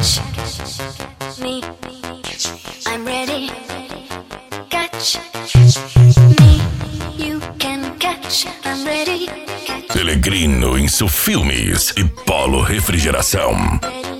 catch me. I'm ready. Catch me. You can catch. I'm ready. Pelegrino Insufilmes e Polo Refrigeração.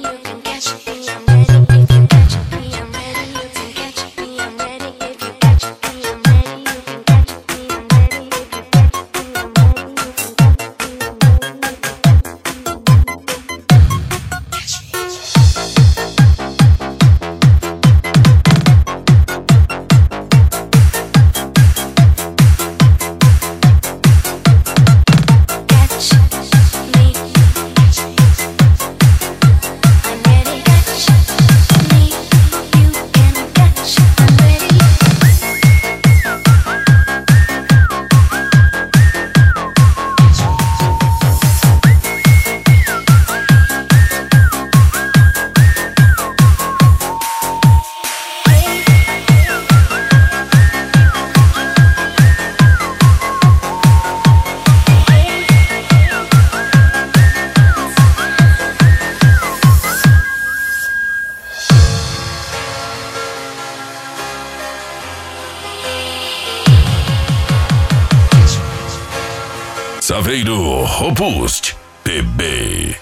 Saveiro Robust PB.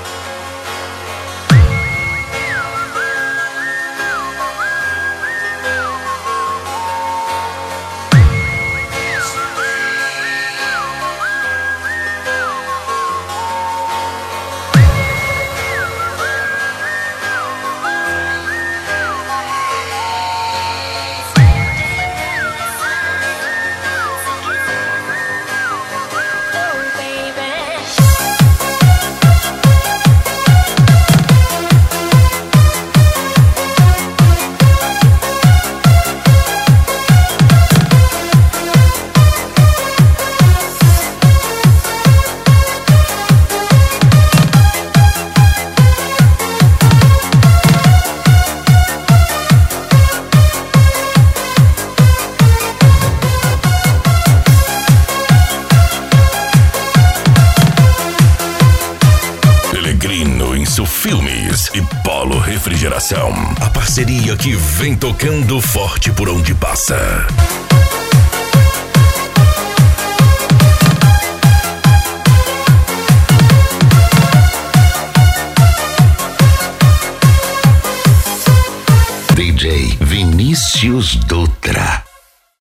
Insufilmes e Polo Refrigeração. A parceria que vem tocando forte por onde passa. DJ Vinícius do